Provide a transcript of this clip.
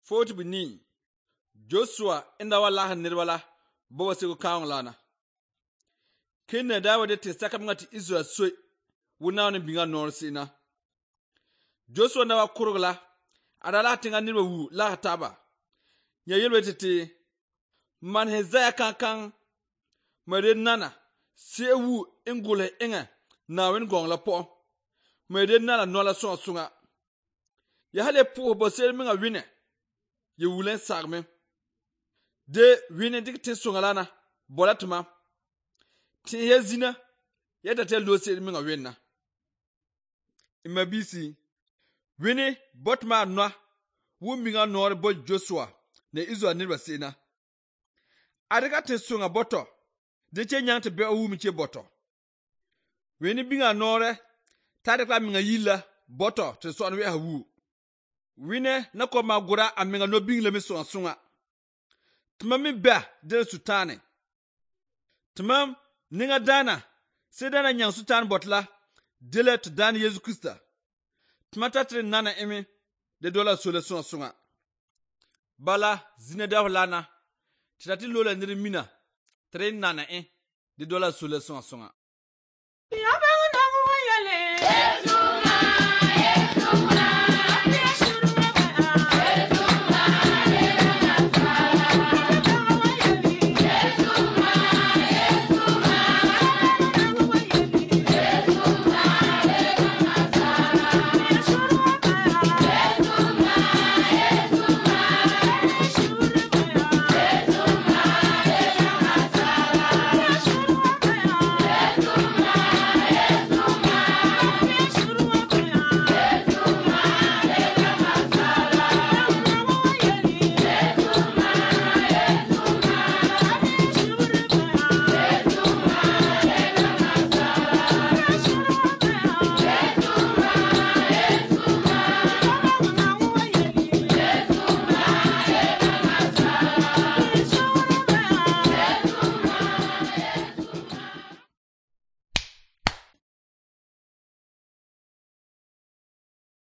Fort bini Joshua inda wala nirwala bo wasiku kaong lana. Kenne dawa de te saka ngati Israel so wuna ne binga norsina. Joshua na wa kurugla adala tinga nirwa wu la taba. Ya yelwe tete man hezaya kankan mare nana se wu ingule inga na wen gong la po. Mare nana no la sunga. Ya hale po bo se minga wine. Ye wulen sagme. De wine dik tin sunga lana bolatuma. Tin ye zina ye tate lo se minga wenna. Imabisi wine botma noa wu minga nor bo Joshua ne Israel nirwa sena. Adika tin sunga boto de che nyang te be wu mi che boto. Wine binga nore tadikla minga yila boto te so anwe hawu. Wine na ko magura aminga no bingle mi sunga. Tuma mi ba de sutane. Tuma ninga dana se dana nyang sutan botla dele to dan Yesu Krista. Tuma tatre nana emi de dola sole sunga. Bala zine da lana titati lola niri mina tre nana de dola sole sunga.